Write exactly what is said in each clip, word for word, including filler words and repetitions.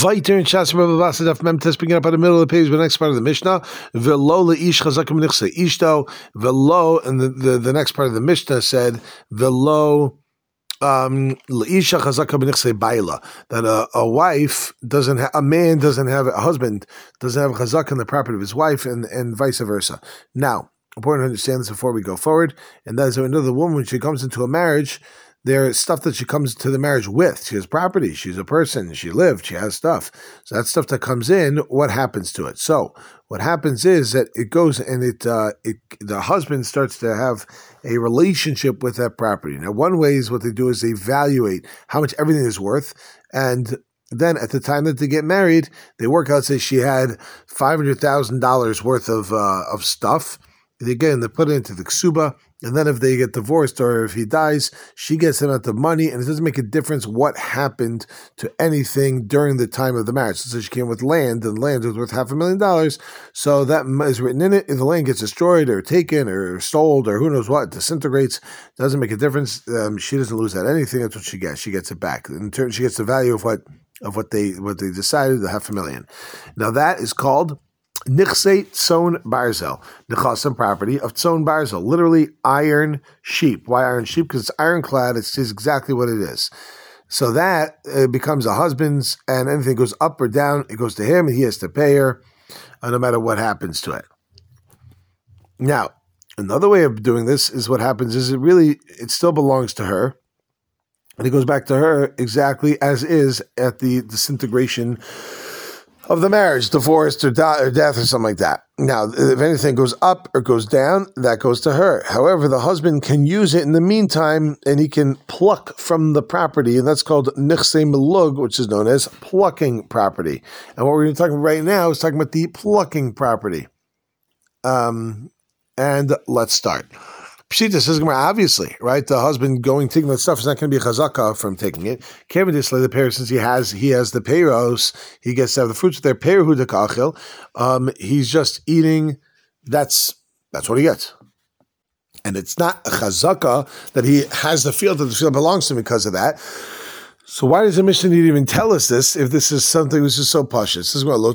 Vayter and Shas Rabbi Basa Daf Mem Tes, picking up at the middle of the page, the next part of the Mishnah. Velo leish chazakim nichse ishto. Velo, and the, the the next part of the Mishnah said velo um leisha chazakim nichse baila, that a, a wife doesn't have a man doesn't have a husband doesn't have a chazak in the property of his wife, and and vice versa. Now, important to understand this before we go forward, and that is another woman when she comes into a marriage. There's stuff that she comes to the marriage with. She has property. She's a person. She lived. She has stuff. So that stuff that comes in, what happens to it? So what happens is that it goes and it, uh, it the husband starts to have a relationship with that property. Now, one way is what they do is they evaluate how much everything is worth, and then at the time that they get married, they work out, say she had five hundred thousand dollars worth of uh, of stuff. Again, they put it into the ksuba, and then if they get divorced or if he dies, she gets the amount of money, and it doesn't make a difference what happened to anything during the time of the marriage. So she came with land, and land was worth half a million dollars, so that is written in it. If the land gets destroyed or taken or sold or who knows what, disintegrates, doesn't make a difference. Um, she doesn't lose out anything. That's what she gets. She gets it back. In turn, she gets the value of what of what they what they decided, the half a million. Now that is called Nichse Tzon Barzel, Nechasim property of Tzon Barzel, literally iron sheep. Why iron sheep? Because it's ironclad. It's just exactly what it is. So that uh, becomes a husband's, and anything goes up or down, it goes to him, and he has to pay her, uh, no matter what happens to it. Now, another way of doing this is what happens is it really, it still belongs to her, and it goes back to her exactly as is at the disintegration of the marriage, divorce or, di- or death or something like that. Now, if anything goes up or goes down, that goes to her. However, the husband can use it in the meantime, and he can pluck from the property, and that's called nichse melug, which is known as plucking property. And what we're going to talk about right now is talking about the plucking property. Um, and let's start. Pshita says, obviously, right? The husband going taking that stuff is not going to be a chazaka from taking it. Kevin the pair, since he has he has the peiros, he gets to have the fruits of their peiru de kachil. Um, he's just eating. That's that's what he gets, and it's not a chazaka that he has the field that the field belongs to him because of that. So why does the Mishnah need to even tell us this if this is something which is so pashut? This is what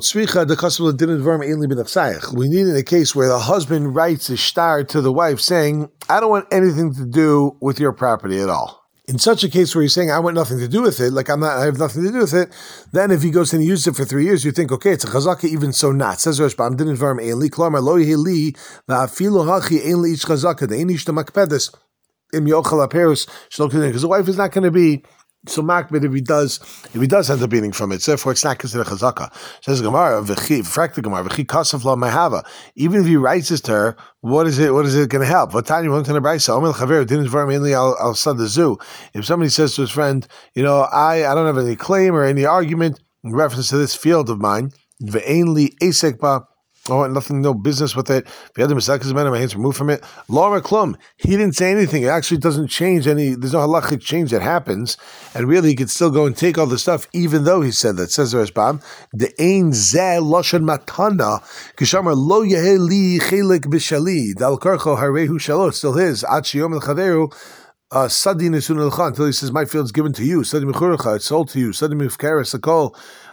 we need in a case where the husband writes a shtar to the wife saying, I don't want anything to do with your property at all. In such a case where he's saying, I want nothing to do with it, like I'm not, I have nothing to do with it, then if he goes and he uses it for three years, you think, okay, it's a chazaka, even so not. Says Rashbam, didn't varm ainli, klamar lo yehli, va'afilu hachi ainli ish chazaka, the ainish tamakpedes, im yochal aperus, because the wife is not going to be so makbid if he does if he does have the beating from it. So therefore, it's not considered chazaka. Says Gemara, v'chi, frak the Gemara, v'chi kasav la mahava. Even if he writes this to her, what is it? What is it going to help? V'tani went to the brayso. Omel chaver didn't var mainly al al sadazu. If somebody says to his friend, you know, I I don't have any claim or any argument in reference to this field of mine, v'ainli esek ba. Oh, nothing, no business with it. If you had the Masakas man, my hands removed from it. Laura Klum, he didn't say anything. It actually doesn't change any, there's no halachic change that happens. And really, he could still go and take all the stuff, even though he said that. Says the Rashbam, the ein zeh loshan matana, kishamar lo yehe li chelik b'shali, dal karcho harehu shalot, still his, ad shiyom el chaveru, Uh, Sadi Nisun al until he says, my field's given to you. Sadi Mechurcha, it's sold to you. Sadi Mifkara Sakol,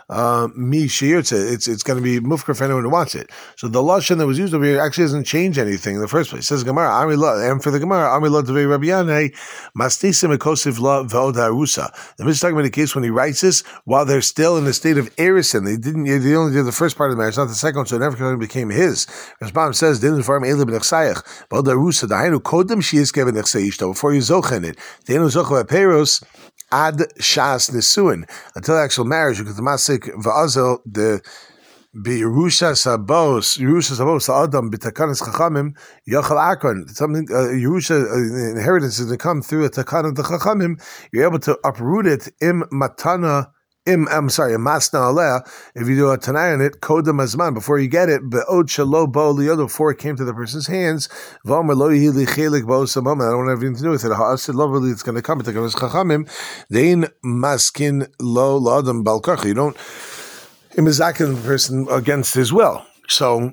Mi Shiyurtze. It's it's going to be Mufkar for anyone who wants it. So the Lashon that was used over here actually doesn't change anything in the first place. It says Gemara, Ami Lo, and for the Gemara, Ami Lo Devei Rabbi Yanai, Mastisim Ekosiv La Vod Harusa. The Mishnah talking about the case when he writes this while they're still in the state of erison. They didn't, they only did the first part of the marriage, not the second one, so it never became his. Rashbam says, Didn't farm Elim Nechsayach, Vod Harusa, Dahainu Kodem Shias Kevin Nechsayishto, before you zochen it. They don't zoch Peros. Ad shas nesuin, until actual marriage. Because the masik va'azel the Yerusha sabos Yerusha sabos adam b'takanas chachamim yachal akron. Something uh, Yerusha uh, inheritance is to come through a takan of the chachamim. You're able to uproot it im matana. Im, I'm sorry, masna aleh. If you do a tanai on it, kodem azman, before you get it, be'od shalo bo liyodo, before it came to the person's hands, v'omer lo yihi li chelik bo samam, I don't have anything to do with it. Ha'asid lo really, it's going to come to the chachamim. Dein maskin lo l'adam balkarcha. You don't imizakin the person against his will. So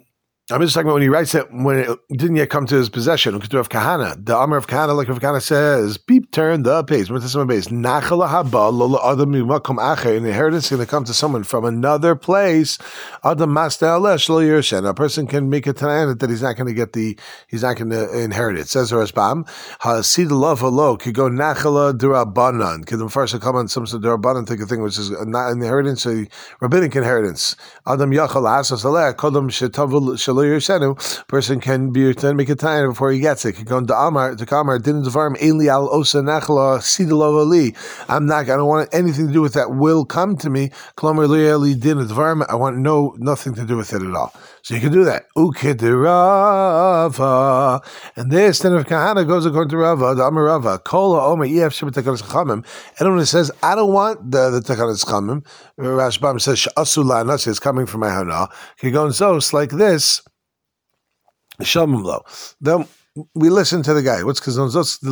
I'm just talking about when he writes it when it didn't yet come to his possession. Of Kahana, the Amr of Kahana, like Rav Kahana says, beep, turn the page. Nachala haba lo adam mimakom acher. Inheritance is going to come to someone from another place. Adam master alesh lo yirshen. A person can make a tanayan that he's not going to get the, he's not going to inherit it. Says Rashbam, hasid love lo could go nachala durabanan. Could the first come on some sort of durabanan take a thing which is not inheritance, a rabbinic inheritance. Adam yachal asas aleh kodam shetavul shelo yirsenu. Person can be then make a tanayan before he gets it. Could go to Amar to Kamar didn't devarm eli al osa nachala sidlo ali. I'm not. I don't want anything to do with that. Will come to me. Klomer li didn't devarm. I want no nothing to do with it at all. So you can do that. Ukedirava. And this then of Kahana goes according to Rava, the Amar Rava. Kola Omer Ef Shabbat Takanas Chamim. Anyone who says, I don't want the, the Takanas Chamim, Rashbam says, Sh'asula Nasi is coming from my Hana. He goes, so it's like this. Shalom lo. Then we listen to the guy. What's because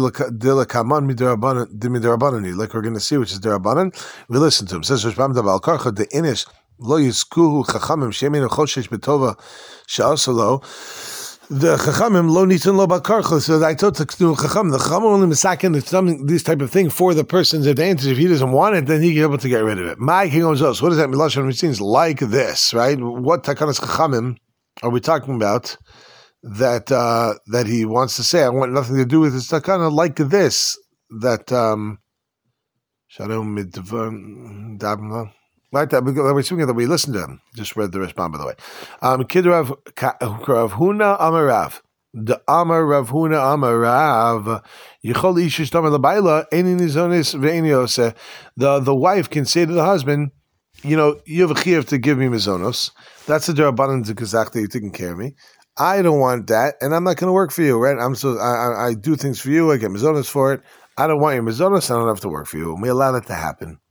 like we're going to see, which is derabanan. We listen to him. Says Rashbam Dabal Karcha the Inish lo yiskuhu chachamim shemin choshesh betova she'asalo. The chachamim lo nitin lo bakarcha. So I told the chacham, the chacham only misakin something this type of thing for the person's advantage. If he doesn't want it, then he can be able to get rid of it. My king goes, what does that mean? Lashon means like this, right? What takanas chachamim are we talking about? That uh, that he wants to say, I want nothing to do with this takana like this. That um, shalom midvam. Right, that we're speaking that we listened to him. Just read the response, by the way. Um, Kid Rav Rav Huna Amarav, the Amar Rav Huna Amarav. Yichol ishish tamer labayla eni nizonis ve'eniose. The the wife can say to the husband, you know, you have a chiyuv to give me mizonos. That's the derabanan to kazak that you're taking care of me. I don't want that, and I'm not going to work for you, right? I'm so I, I, I do things for you. I get mizonos for it. I don't want your mizonos. I don't have to work for you. And we allow that to happen.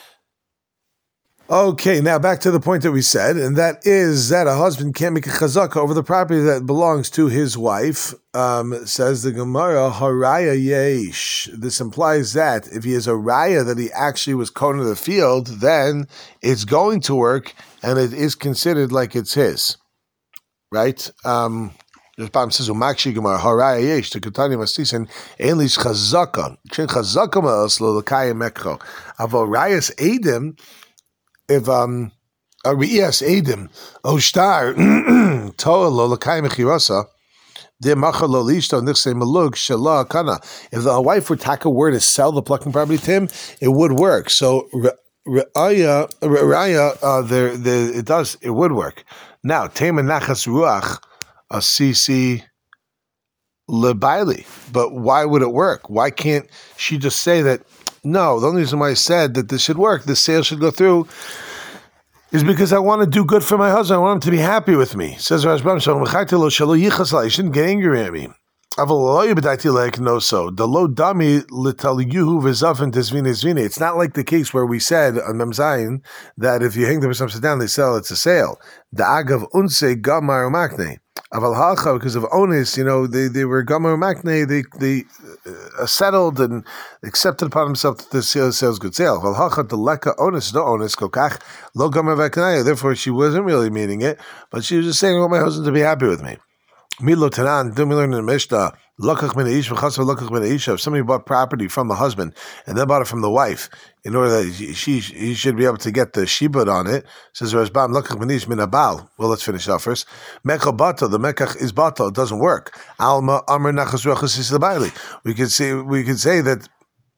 Okay, now back to the point that we said, and that is that a husband can't make a chazaka over the property that belongs to his wife. Um, says the Gemara, haraya yesh. This implies that if he has a raya that he actually was cone of the field, then it's going to work, and it is considered like it's his. Right? Um, the Pam says, "Umakshi Gemara haraya yesh to Katani Mastisen enlish chazaka. Chen chazaka ma'aslo l'kayim mekcho. Avo rayas edim." If um a rias edim oshtar toa lo l'kayim mechirasa de machal lo lishto nichse malug shala kana. If the wife would tack a word to sell the plucking property to him, it would work. So raya raya uh, there there it does it would work. Now tema nachas ruach a cc lebaili, but why would it work? Why can't she just say that? No, the only reason why I said that this should work, this sale should go through, is because I want to do good for my husband. I want him to be happy with me. Says Rashbam, you shouldn't get angry at me. No, so the low dummy little yuhu v'zafin tesvine zvine. It's not like the case where we said on Mem Zayin that if you hang the person upside down, they sell. It's a sale. The agav unse gamar makne. Aval halcha, because of onus, you know, they, they were gamar makne. They they uh, settled and accepted upon themselves that the sale sales good sale. Aval halcha the leka onus no onus kokach lo gamar vaknaya. Therefore, she wasn't really meaning it, but she was just saying, "I want my husband to be happy with me." Milo Tanan, do we learn in the Mishnah? Lokach min ish v'chasva lokach min isha. If somebody bought property from the husband and then bought it from the wife, in order that she he should be able to get the shibud on it, says Rashbam lokach min ish min abal. Well, let's finish off first. Mekach bato, the mekach is bato. It doesn't work. Alma amr nachas ruachas is the We could say we could say that.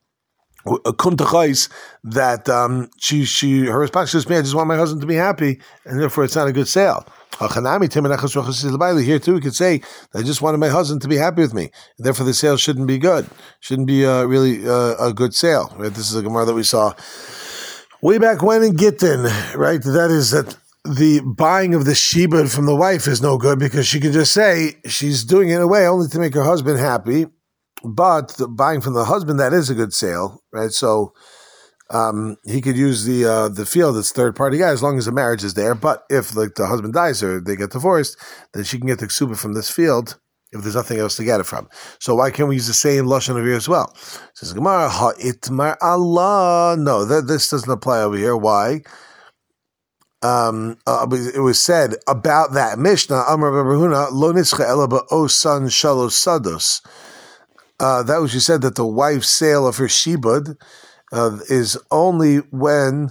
That um, she she her response is, "Man, I just want my husband to be happy, and therefore it's not a good sale." Here too, we could say, "I just wanted my husband to be happy with me, and therefore the sale shouldn't be good, shouldn't be uh, really uh, a good sale." Right? This is a Gemara that we saw way back when in Gittin. Right? That is that the buying of the shibud from the wife is no good because she can just say she's doing it in a way only to make her husband happy. But the buying from the husband, that is a good sale, right? So um, he could use the uh, the field as third party guy as long as the marriage is there. But if like the husband dies or they get divorced, then she can get the ksuba from this field if there's nothing else to get it from. So why can't we use the same lashon over here as well? Says Gemara, ha itmar Allah. No, that this doesn't apply over here. Why? um, uh, it was said about that Mishnah, Amar Barahuna, Lo Nitzcha Ela Ba'osan Shalosh Sados. Uh, that was, you said that the wife's sale of her shibud uh, is only when,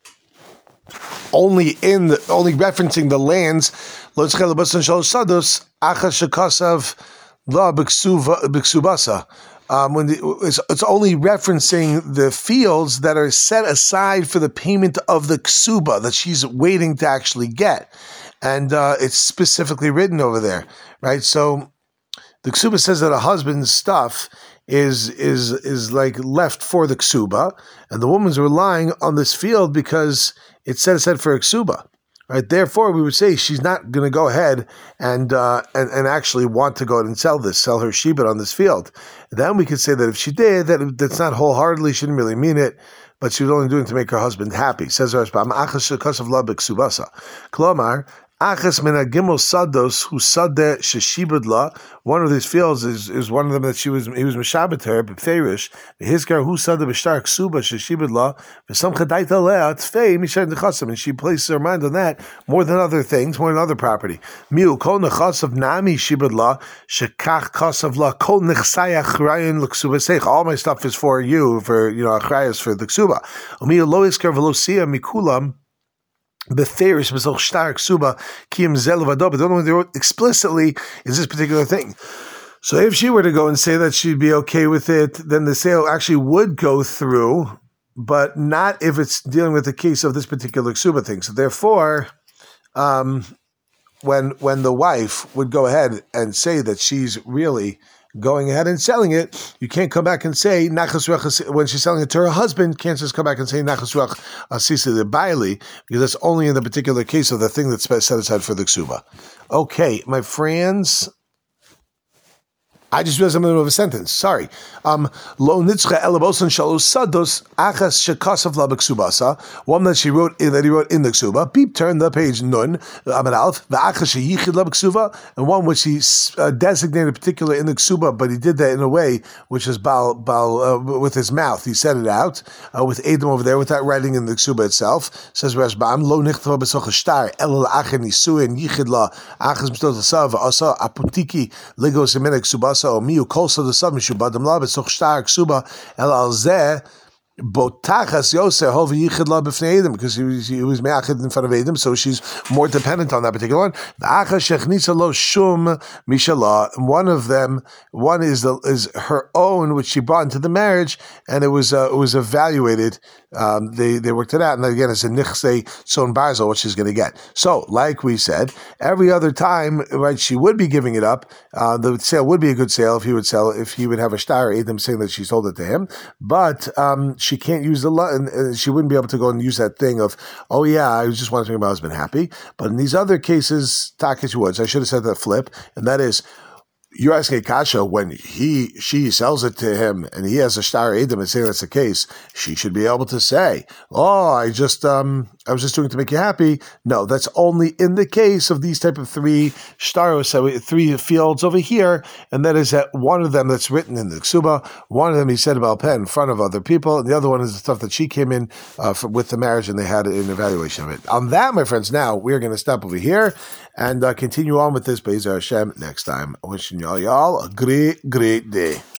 only in, the, only referencing the lands, Lo Nitzcha Ela Ba'osan Shalosh Sados, Achas Shekasav La B'Ksubasa. Um, when the, it's, it's only referencing the fields that are set aside for the payment of the ksuba that she's waiting to actually get, and uh, it's specifically written over there, right? So the ksuba says that a husband's stuff is is is like left for the ksuba, and the woman's relying on this field because it's set aside for a ksuba. Right, therefore, we would say she's not going to go ahead and, uh, and and actually want to go ahead and sell this, sell her shibud on this field. Then we could say that if she did, that that's not wholeheartedly, she didn't really mean it, but she was only doing it to make her husband happy. Says the Rashbam, Achas shekasav la b'ksubasa. Klomar, Achas min hagimel sados hu sadeh sheshibud la. One of these fields is, is one of them that she was he was mishabed her b'feirish. Hizkar hu sadeh b'shtar ksuba sheshibud la v'sam chadaita leah tfei mishay nechasim, and she places her mind on that more than other things, more than other property. Miu kol nechasav nami shibud la shekach kasav la kol nechsaya achrayin l'ksuba seich. All my stuff is for you, for you know achrayas for the ksuba. Miu lo hizkar v'lo siya mikulam. Beferish b'soch shtar ksuba kiyim zel v'ado, but the only one they wrote explicitly is this particular thing. So if she were to go and say that she'd be okay with it, then the sale actually would go through, but not if it's dealing with the case of this particular ksuba thing. So therefore, um, when when the wife would go ahead and say that she's really going ahead and selling it, you can't come back and say nachas ruach when she's selling it to her husband. Can't just come back and say nachas ruach asisa de baili, because that's only in the particular case of the thing that's set aside for the ksuba. Okay, my friends. I just realized I'm in the middle of a sentence. Sorry. Um, Lo nitzcha elabosan shalosh sados achas shekasav la b'ksubasa. One that she wrote in, that he wrote in the ksuba. Beep, turn the page nun amid alf. V'achas sheyichid la b'ksuba, and one which he uh, designated particular in the ksuba, but he did that in a way which is bal bal uh, with his mouth. He said it out uh, with Adam over there without writing in the ksuba itself. Says Rashbam Lo nichtva b'soch shtar el la'achen nisuin yichid la achas mishtot l'sav asa apotiki ligos emina ksubasa. Miu kolsa the sub mishubadam la b'soch shtar ksuba el al zeh botachas yoser hovi yichid la b'fnei Edom, because he was he was me'achid in front of Edom, so she's more dependent on that particular one. V'achas shechnisa lo shum mishala. One of them, one is the is her own, which she brought into the marriage, and it was uh, it was evaluated. Um, they they worked it out, and again, it's a nichse son barzel, what she's going to get. So, like we said, every other time, right, she would be giving it up. Uh, the sale would be a good sale if he would sell, if he would have a shtar Edom saying that she sold it to him, but um, she can't use the and, and she wouldn't be able to go and use that thing of, oh yeah, I just want to make my husband happy. But in these other cases, Takish Woods, I should have said that flip, and that is, you're asking Kasha when he she sells it to him and he has a shtar Edom and saying that's the case, she should be able to say, oh, I just um I was just doing it to make you happy. No, that's only in the case of these type of three shtaros, so three fields over here, and that is that one of them that's written in the ksuba, one of them he said about pen in front of other people, and the other one is the stuff that she came in uh, for, with the marriage and they had an evaluation of it. On that, my friends, now we're going to stop over here and uh, continue on with this Be'ezer Hashem next time. Wishing y'all, y'all a great, great day.